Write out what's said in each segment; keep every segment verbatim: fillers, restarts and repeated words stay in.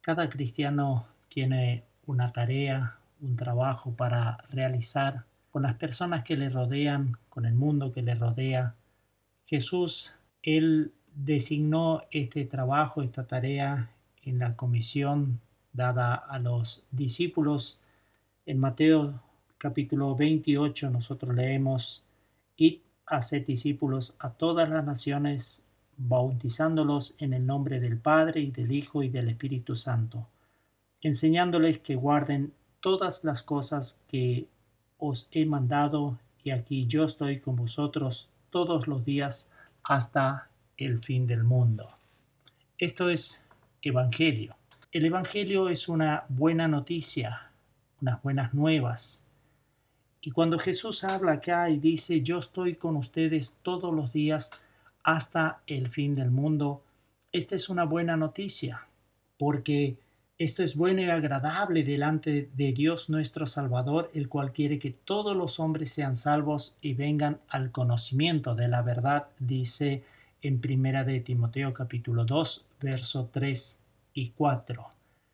Cada cristiano tiene una tarea, un trabajo para realizar con las personas que le rodean, con el mundo que le rodea. Jesús, Él designó este trabajo, esta tarea en la comisión dada a los discípulos. En Mateo capítulo veintiocho nosotros leemos: Id, haced discípulos a todas las naciones, bautizándolos en el nombre del Padre y del Hijo y del Espíritu Santo, enseñándoles que guarden todas las cosas que os he mandado, y aquí yo estoy con vosotros todos los días hasta el fin del mundo. Esto es Evangelio. El Evangelio es una buena noticia, unas buenas nuevas. Y cuando Jesús habla acá y dice: yo estoy con ustedes todos los días hasta el fin del mundo, esta es una buena noticia, porque esto es bueno y agradable delante de Dios nuestro Salvador, el cual quiere que todos los hombres sean salvos y vengan al conocimiento de la verdad, dice en Primera de Timoteo capítulo dos, verso tres y cuatro.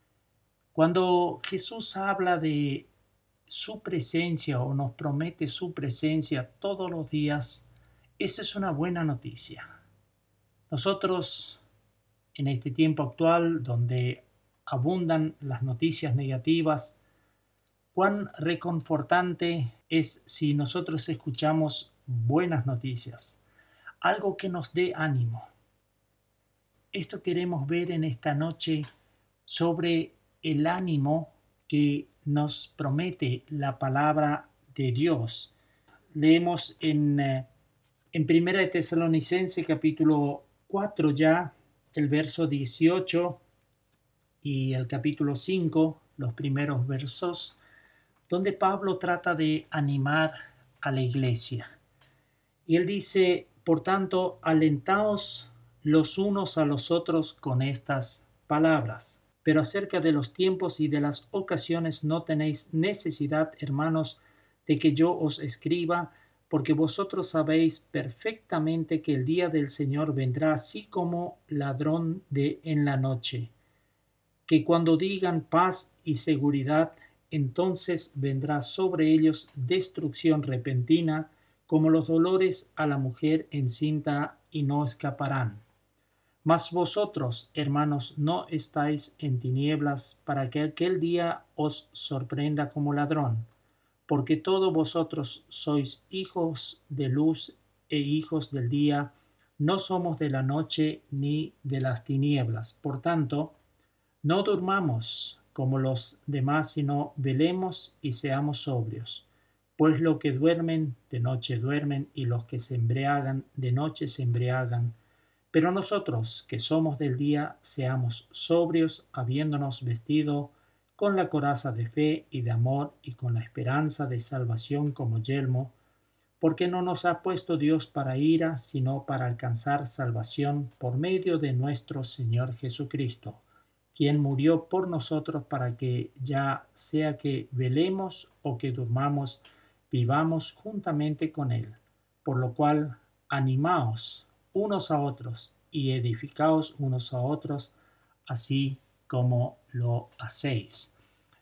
Cuando Jesús habla de su presencia o nos promete su presencia todos los días, esto es una buena noticia. Nosotros, en este tiempo actual donde abundan las noticias negativas, cuán reconfortante es si nosotros escuchamos buenas noticias, algo que nos dé ánimo. Esto queremos ver en esta noche sobre el ánimo que nos promete la palabra de Dios. Leemos en, en Primera de Tesalonicenses capítulo cuatro ya, el verso dieciocho y el capítulo cinco, los primeros versos, donde Pablo trata de animar a la iglesia. Y él dice: por tanto, alentaos los unos a los otros con estas palabras. Pero acerca de los tiempos y de las ocasiones no tenéis necesidad, hermanos, de que yo os escriba, porque vosotros sabéis perfectamente que el día del Señor vendrá así como ladrón de en la noche, que cuando digan paz y seguridad, entonces vendrá sobre ellos destrucción repentina, como los dolores a la mujer encinta, y no escaparán. Mas vosotros, hermanos, no estáis en tinieblas, para que aquel día os sorprenda como ladrón, porque todos vosotros sois hijos de luz e hijos del día, no somos de la noche ni de las tinieblas. Por tanto, no durmamos como los demás, sino velemos y seamos sobrios. Pues los que duermen, de noche duermen, y los que se embriagan, de noche se embriagan. Pero nosotros, que somos del día, seamos sobrios, habiéndonos vestido con la coraza de fe y de amor, y con la esperanza de salvación como yelmo, porque no nos ha puesto Dios para ira, sino para alcanzar salvación por medio de nuestro Señor Jesucristo, quien murió por nosotros para que, ya sea que velemos o que durmamos, vivamos juntamente con Él. Por lo cual, animaos unos a otros y edificaos unos a otros, así como lo hacéis.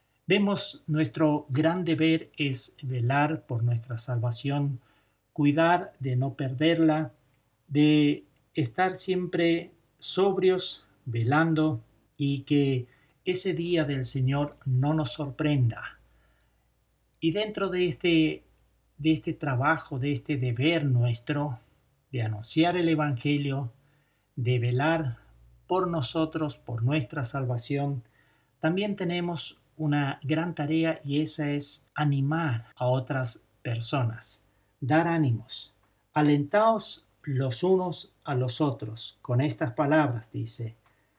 Vemos, nuestro gran deber es velar por nuestra salvación, cuidar de no perderla, de estar siempre sobrios, velando, y que ese día del Señor no nos sorprenda. Y dentro de este, de este trabajo, de este deber nuestro, de anunciar el Evangelio, de velar por nosotros, por nuestra salvación, también tenemos una gran tarea, y esa es animar a otras personas, dar ánimos. Alentaos los unos a los otros. Con estas palabras dice: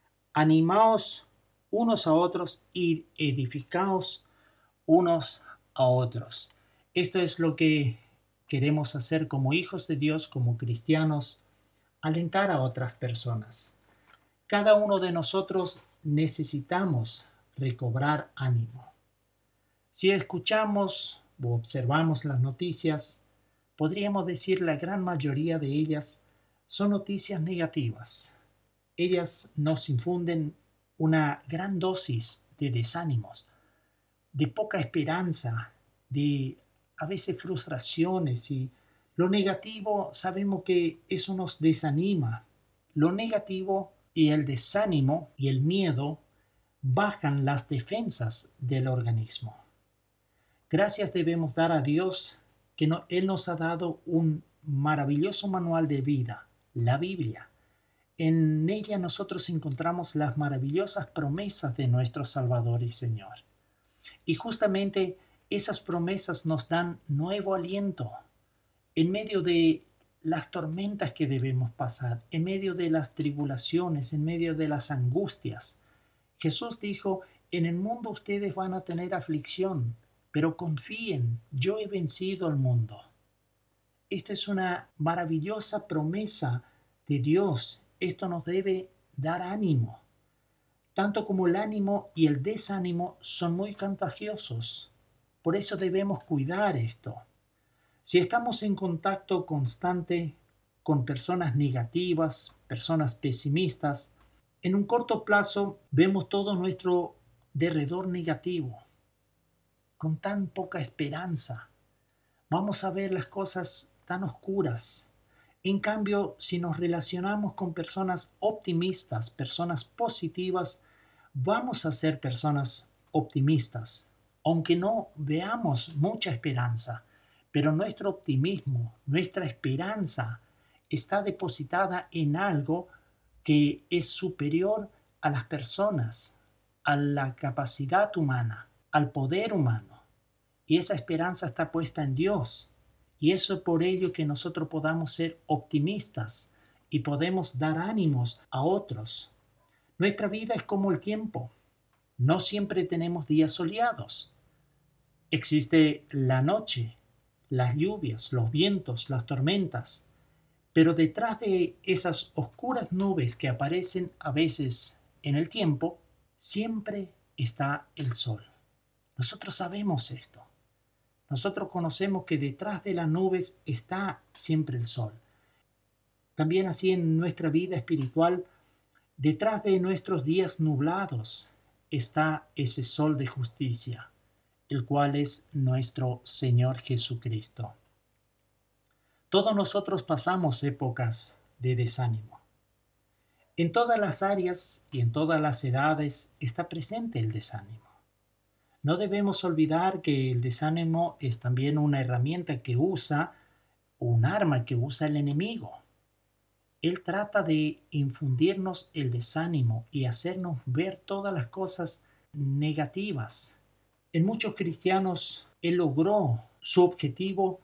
animaos unos a otros y edificaos unos a otros. Esto es lo que queremos hacer como hijos de Dios, como cristianos, alentar a otras personas. Cada uno de nosotros necesitamos recobrar ánimo. Si escuchamos o observamos las noticias, podríamos decir la gran mayoría de ellas son noticias negativas. Ellas nos infunden una gran dosis de desánimos, de poca esperanza, de a veces frustraciones, y lo negativo sabemos que eso nos desanima. Lo negativo y el desánimo y el miedo bajan las defensas del organismo. Gracias debemos dar a Dios que no, Él nos ha dado un maravilloso manual de vida, la Biblia. En ella nosotros encontramos las maravillosas promesas de nuestro Salvador y Señor. Y justamente esas promesas nos dan nuevo aliento en medio de las tormentas que debemos pasar, en medio de las tribulaciones, en medio de las angustias. Jesús dijo, en el mundo ustedes van a tener aflicción, pero confíen, yo he vencido al mundo. Esta es una maravillosa promesa de Dios. Esto nos debe dar ánimo. Tanto como el ánimo y el desánimo son muy contagiosos. Por eso debemos cuidar esto. Si estamos en contacto constante con personas negativas, personas pesimistas, en un corto plazo vemos todo nuestro derredor negativo, con tan poca esperanza. Vamos a ver las cosas tan oscuras. En cambio, si nos relacionamos con personas optimistas, personas positivas, vamos a ser personas optimistas, aunque no veamos mucha esperanza. Pero nuestro optimismo, nuestra esperanza está depositada en algo que es superior a las personas, a la capacidad humana, al poder humano. Y esa esperanza está puesta en Dios. Y eso por ello que nosotros podamos ser optimistas y podemos dar ánimos a otros. Nuestra vida es como el tiempo. No siempre tenemos días soleados. Existe la noche, las lluvias, los vientos, las tormentas. Pero detrás de esas oscuras nubes que aparecen a veces en el tiempo, siempre está el sol. Nosotros sabemos esto. Nosotros conocemos que detrás de las nubes está siempre el sol. También así en nuestra vida espiritual, detrás de nuestros días nublados está ese sol de justicia, el cual es nuestro Señor Jesucristo. Todos nosotros pasamos épocas de desánimo. En todas las áreas y en todas las edades está presente el desánimo. No debemos olvidar que el desánimo es también una herramienta que usa, un arma que usa el enemigo. Él trata de infundirnos el desánimo y hacernos ver todas las cosas negativas. En muchos cristianos, él logró su objetivo.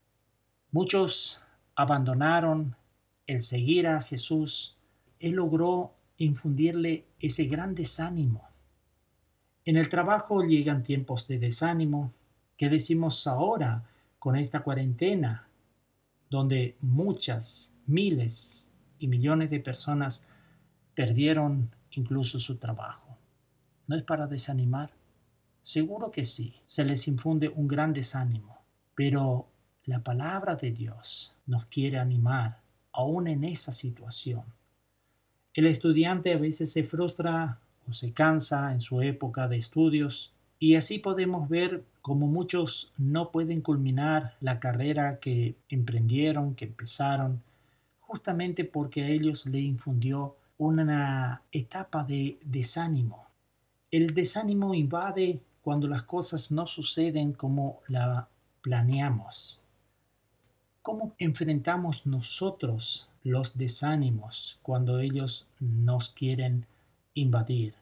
Muchos abandonaron el seguir a Jesús. Él logró infundirle ese gran desánimo. En el trabajo llegan tiempos de desánimo. ¿Qué decimos ahora con esta cuarentena, donde muchas, miles y millones de personas perdieron incluso su trabajo? ¿No es para desanimar? Seguro que sí, se les infunde un gran desánimo, pero la palabra de Dios nos quiere animar aún en esa situación. El estudiante a veces se frustra o se cansa en su época de estudios, y así podemos ver cómo muchos no pueden culminar la carrera que emprendieron, que empezaron, justamente porque a ellos le infundió una etapa de desánimo. El desánimo invade cuando las cosas no suceden como la planeamos. ¿Cómo enfrentamos nosotros los desánimos cuando ellos nos quieren invadir?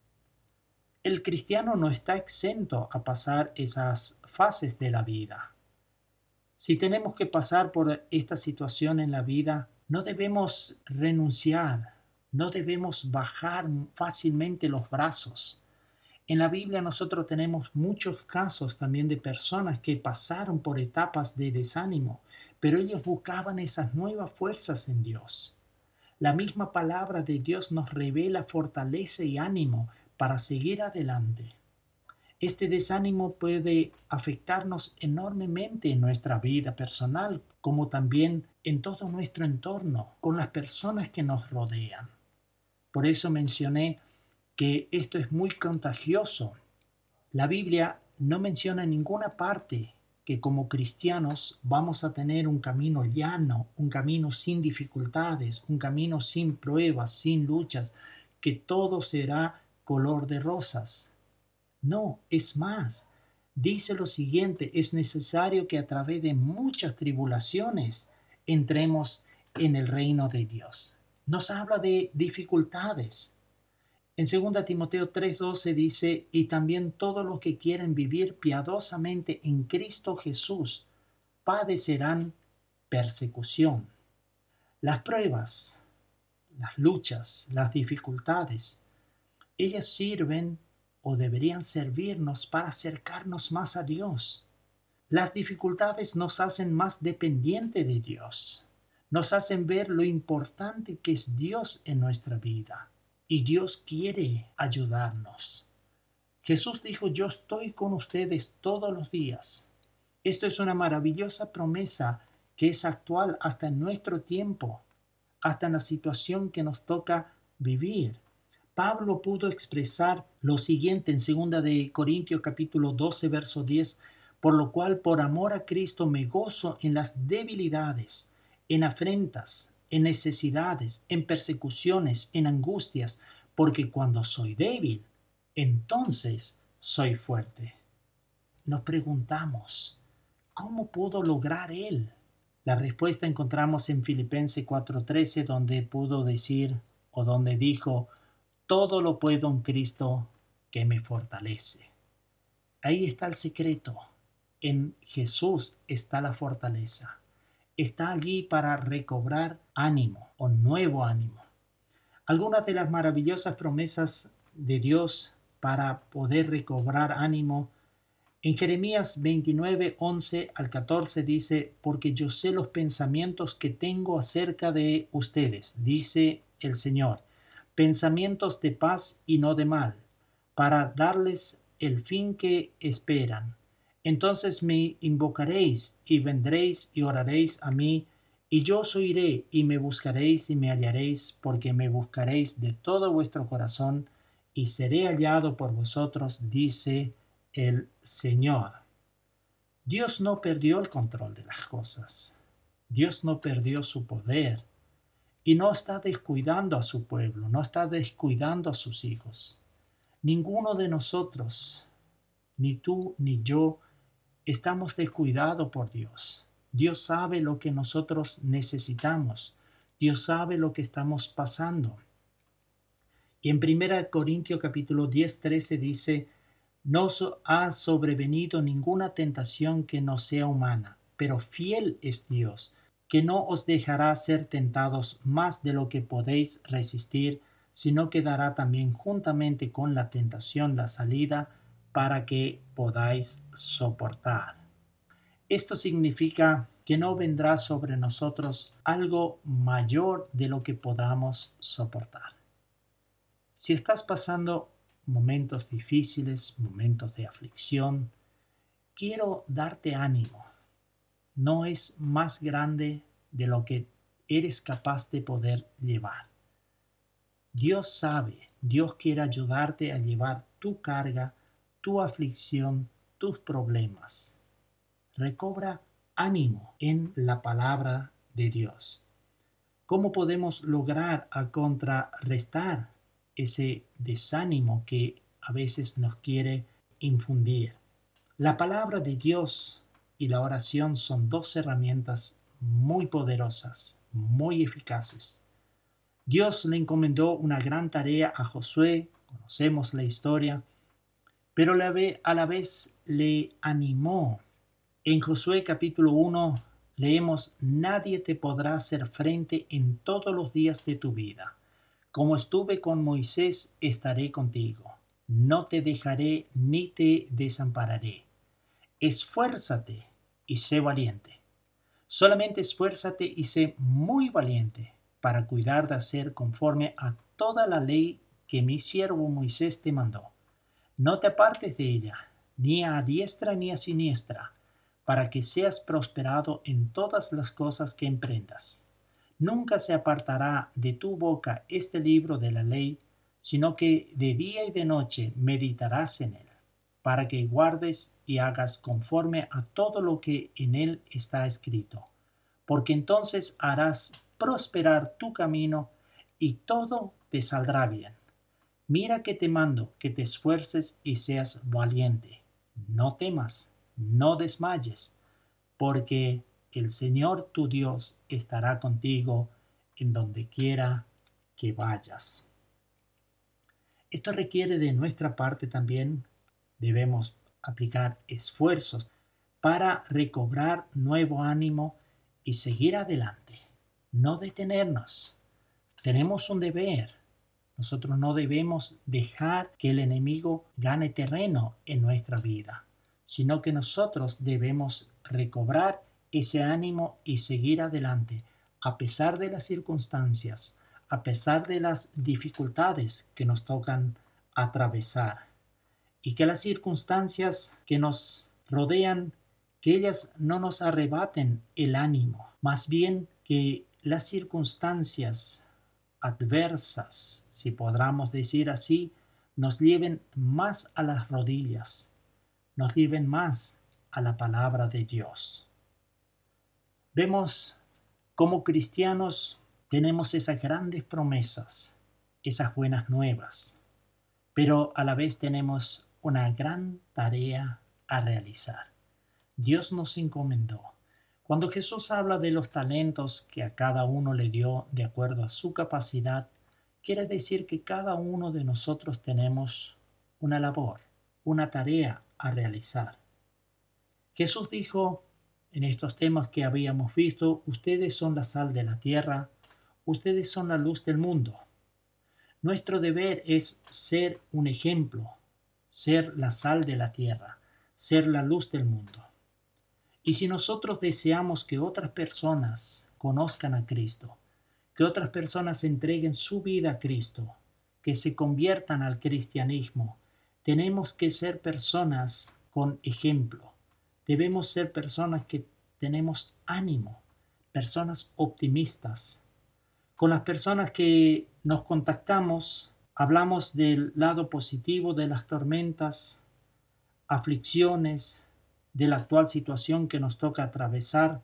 El cristiano no está exento a pasar esas fases de la vida. Si tenemos que pasar por esta situación en la vida, no debemos renunciar, no debemos bajar fácilmente los brazos. En la Biblia nosotros tenemos muchos casos también de personas que pasaron por etapas de desánimo, pero ellos buscaban esas nuevas fuerzas en Dios. La misma palabra de Dios nos revela fortaleza y ánimo para seguir adelante. Este desánimo puede afectarnos enormemente en nuestra vida personal, como también en todo nuestro entorno, con las personas que nos rodean. Por eso mencioné que esto es muy contagioso. La Biblia no menciona en ninguna parte que como cristianos vamos a tener un camino llano, un camino sin dificultades, un camino sin pruebas, sin luchas, que todo será color de rosas. No, es más, dice lo siguiente: es necesario que a través de muchas tribulaciones entremos en el reino de Dios. Nos habla de dificultades. En segunda Timoteo tres doce dice: y también todos los que quieren vivir piadosamente en Cristo Jesús padecerán persecución. Las pruebas, las luchas, las dificultades, ellas sirven o deberían servirnos para acercarnos más a Dios. Las dificultades nos hacen más dependientes de Dios. Nos hacen ver lo importante que es Dios en nuestra vida. Y Dios quiere ayudarnos. Jesús dijo: yo estoy con ustedes todos los días. Esto es una maravillosa promesa que es actual hasta en nuestro tiempo, hasta en la situación que nos toca vivir. Pablo pudo expresar lo siguiente en segunda de Corintios capítulo doce, verso diez: por lo cual por amor a Cristo me gozo en las debilidades, en afrentas, en necesidades, en persecuciones, en angustias, porque cuando soy débil, entonces soy fuerte. Nos preguntamos, ¿cómo pudo lograr él? La respuesta encontramos en Filipenses cuatro trece, donde pudo decir, o donde dijo: todo lo puedo en Cristo que me fortalece. Ahí está el secreto. En Jesús está la fortaleza. Está allí para recobrar ánimo o nuevo ánimo. Algunas de las maravillosas promesas de Dios para poder recobrar ánimo. En Jeremías veintinueve, once al catorce dice: porque yo sé los pensamientos que tengo acerca de ustedes, dice el Señor, pensamientos de paz y no de mal, para darles el fin que esperan. Entonces me invocaréis y vendréis y oraréis a mí, y yo os oiré y me buscaréis y me hallaréis, porque me buscaréis de todo vuestro corazón y seré hallado por vosotros, dice el Señor. Dios no perdió el control de las cosas. Dios no perdió su poder y no está descuidando a su pueblo, no está descuidando a sus hijos. Ninguno de nosotros, ni tú ni yo, estamos descuidados por Dios. Dios sabe lo que nosotros necesitamos. Dios sabe lo que estamos pasando. Y en primera Corintios capítulo diez, trece dice: no ha sobrevenido ninguna tentación que no sea humana, pero fiel es Dios, que no os dejará ser tentados más de lo que podéis resistir, sino que dará también juntamente con la tentación la salida para que podáis soportar. Esto significa que no vendrá sobre nosotros algo mayor de lo que podamos soportar. Si estás pasando momentos difíciles, momentos de aflicción, quiero darte ánimo. No es más grande de lo que eres capaz de poder llevar. Dios sabe, Dios quiere ayudarte a llevar tu carga, tu aflicción, tus problemas. Recobra ánimo en la palabra de Dios. ¿Cómo podemos lograr a contrarrestar ese desánimo que a veces nos quiere infundir? La palabra de Dios y la oración son dos herramientas muy poderosas, muy eficaces. Dios le encomendó una gran tarea a Josué, conocemos la historia, pero a la vez le animó. En Josué capítulo uno leemos: nadie te podrá hacer frente en todos los días de tu vida. Como estuve con Moisés, estaré contigo. No te dejaré ni te desampararé. Esfuérzate y sé valiente. Solamente esfuérzate y sé muy valiente para cuidar de hacer conforme a toda la ley que mi siervo Moisés te mandó. No te apartes de ella, ni a diestra ni a siniestra, para que seas prosperado en todas las cosas que emprendas. Nunca se apartará de tu boca este libro de la ley, sino que de día y de noche meditarás en él, para que guardes y hagas conforme a todo lo que en él está escrito, porque entonces harás prosperar tu camino y todo te saldrá bien. Mira que te mando que te esfuerces y seas valiente. No temas, no desmayes, porque el Señor tu Dios estará contigo en donde quiera que vayas. Esto requiere de nuestra parte también. Debemos aplicar esfuerzos para recobrar nuevo ánimo y seguir adelante. No detenernos. Tenemos un deber. Nosotros no debemos dejar que el enemigo gane terreno en nuestra vida, sino que nosotros debemos recobrar ese ánimo y seguir adelante, a pesar de las circunstancias, a pesar de las dificultades que nos tocan atravesar, y que las circunstancias que nos rodean, que ellas no nos arrebaten el ánimo, más bien que las circunstancias adversas, si podamos decir así, nos lleven más a las rodillas, nos lleven más a la palabra de Dios. Vemos como cristianos tenemos esas grandes promesas, esas buenas nuevas, pero a la vez tenemos una gran tarea a realizar. Dios nos encomendó. Cuando Jesús habla de los talentos que a cada uno le dio de acuerdo a su capacidad, quiere decir que cada uno de nosotros tenemos una labor, una tarea a realizar. Jesús dijo en estos temas que habíamos visto: ustedes son la sal de la tierra, ustedes son la luz del mundo. Nuestro deber es ser un ejemplo, ser la sal de la tierra, ser la luz del mundo. Y si nosotros deseamos que otras personas conozcan a Cristo, que otras personas entreguen su vida a Cristo, que se conviertan al cristianismo, tenemos que ser personas con ejemplo. Debemos ser personas que tenemos ánimo, personas optimistas. Con las personas que nos contactamos, hablamos del lado positivo de las tormentas, aflicciones, de la actual situación que nos toca atravesar.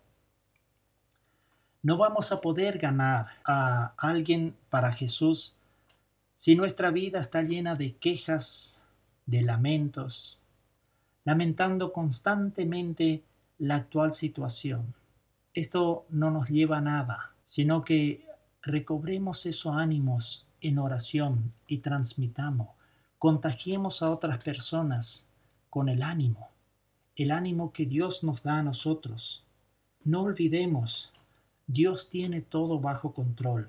No vamos a poder ganar a alguien para Jesús si nuestra vida está llena de quejas, de lamentos, lamentando constantemente la actual situación. Esto no nos lleva a nada, sino que recobremos esos ánimos en oración y transmitamos, contagiemos a otras personas con el ánimo, el ánimo que Dios nos da a nosotros. No olvidemos, Dios tiene todo bajo control.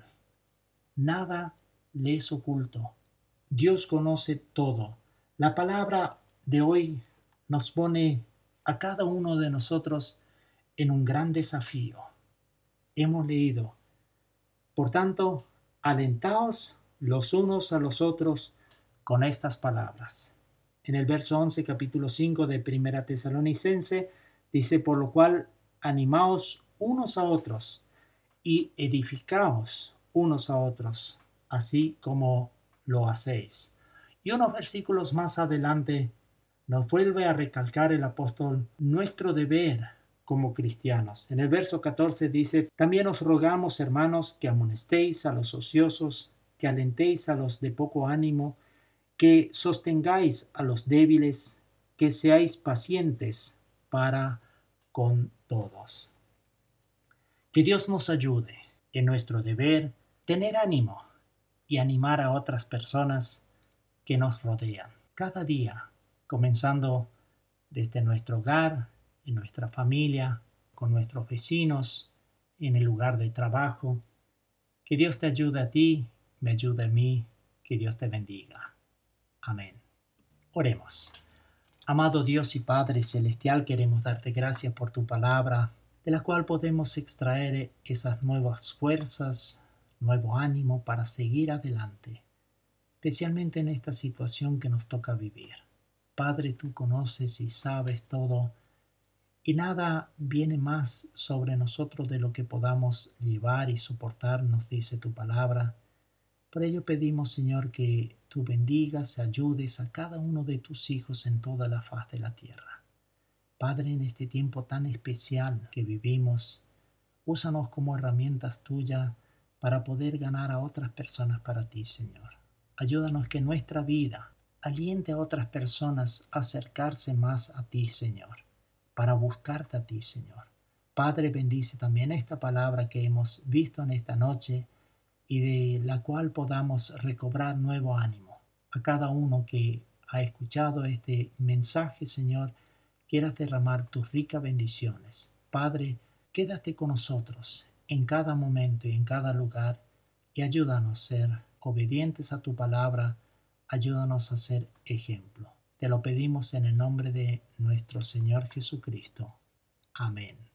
Nada le es oculto. Dios conoce todo. La palabra de hoy nos pone a cada uno de nosotros en un gran desafío. Hemos leído: por tanto, alentaos los unos a los otros con estas palabras. En el verso once, capítulo cinco de Primera Tesalonicense, dice: por lo cual, animaos unos a otros y edificaos unos a otros, así como lo hacéis. Y unos versículos más adelante nos vuelve a recalcar el apóstol nuestro deber como cristianos. En el verso catorce dice: también os rogamos, hermanos, que amonestéis a los ociosos, que alentéis a los de poco ánimo, que sostengáis a los débiles, que seáis pacientes para con todos. Que Dios nos ayude en nuestro deber, tener ánimo y animar a otras personas que nos rodean cada día, comenzando desde nuestro hogar, en nuestra familia, con nuestros vecinos, en el lugar de trabajo. Que Dios te ayude a ti, me ayude a mí, que Dios te bendiga. Amén. Oremos. Amado Dios y Padre Celestial, queremos darte gracias por tu palabra, de la cual podemos extraer esas nuevas fuerzas, nuevo ánimo para seguir adelante, especialmente en esta situación que nos toca vivir. Padre, tú conoces y sabes todo, y nada viene más sobre nosotros de lo que podamos llevar y soportar, nos dice tu palabra. Por ello pedimos, Señor, que tú bendigas, ayudes a cada uno de tus hijos en toda la faz de la tierra. Padre, en este tiempo tan especial que vivimos, úsanos como herramientas tuyas para poder ganar a otras personas para ti, Señor. Ayúdanos que nuestra vida aliente a otras personas a acercarse más a ti, Señor, para buscarte a ti, Señor. Padre, bendice también esta palabra que hemos visto en esta noche y de la cual podamos recobrar nuevo ánimo. A cada uno que ha escuchado este mensaje, Señor, quieras derramar tus ricas bendiciones. Padre, quédate con nosotros en cada momento y en cada lugar y ayúdanos a ser obedientes a tu palabra, ayúdanos a ser ejemplo. Te lo pedimos en el nombre de nuestro Señor Jesucristo. Amén.